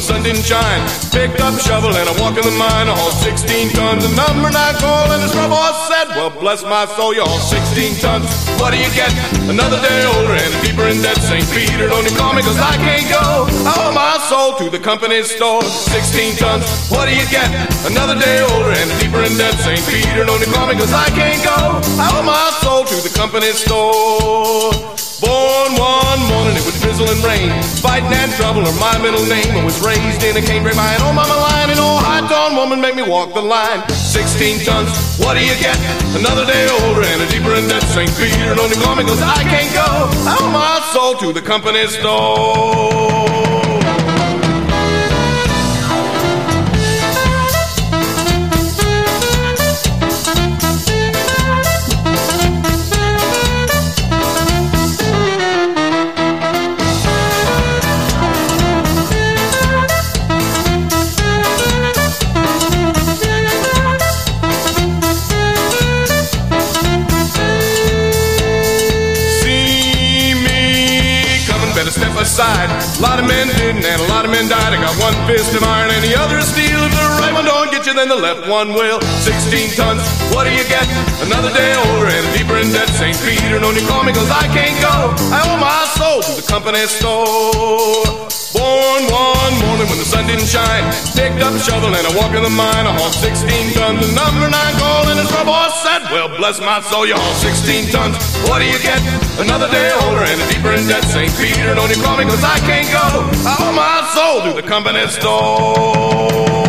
sun didn't shine. Picked up a shovel and I walked in the mine. I hauled 16 tons of number 9 coal, and the scrub boss said, well, bless my soul, you haul 16 tons. What do you get? Another day older and deeper in debt. St. Peter, don't you call me, cause I can't go. I owe my soul to the company store. 16 tons, what do you get? Another day older and deeper in debt. St. Peter, don't you call me, cause I can't go. I owe my soul to the company store. Born one morning, it would drizzle and rain. Fighting and trouble are my middle name. I was raised in a canebrake mine. Oh, mama line, and oh, high-tone woman make me walk the line. 16 tons, what do you get? Another day older and a deeper in debt. St. Peter, don't you call me, cause I can't go. I owe my soul to the company store. Step aside. A lot of men didn't and a lot of men died. I got one fist of iron and the other is steel. If the right one don't get you, then the left one will. 16 tons, what do you get? Another day older and deeper in debt. St. Peter, don't you call me, cause I can't go. I owe my soul to the company store. Born one morning when the sun didn't shine. Picked up a shovel and I walked in the mine. I hauled 16 tons of number 9 coal, and the scrub boss said, well, bless my soul, you haul 16 tons. What do you get? Another day older and deeper in debt. St. Peter, don't you call me, cause I can't go. I owe my soul to the company store.